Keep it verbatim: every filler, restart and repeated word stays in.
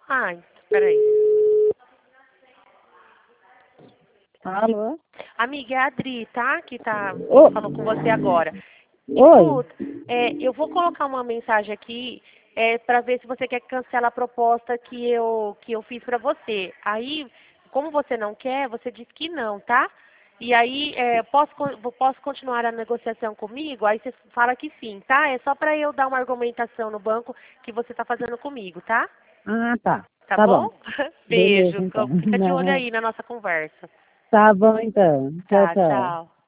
Ai, peraí. Alô? Amiga, é a Adri, tá? Que tá Ô, falando com você agora. oi. Escuta, é, eu vou colocar uma mensagem aqui é, para ver se você quer que cancela a proposta que eu, que eu fiz para você. Aí, como você não quer, você diz que não, tá? E aí, é, posso, con- posso continuar a negociação comigo? Aí você fala que sim, tá? É só para eu dar uma argumentação no banco que você está fazendo comigo, tá? Ah, tá. Tá Tá bom. bom? Beleza, Beijo. então. Fica de olho Não. aí na nossa conversa. Tá bom, então. Tchau, Tá, tchau. tchau.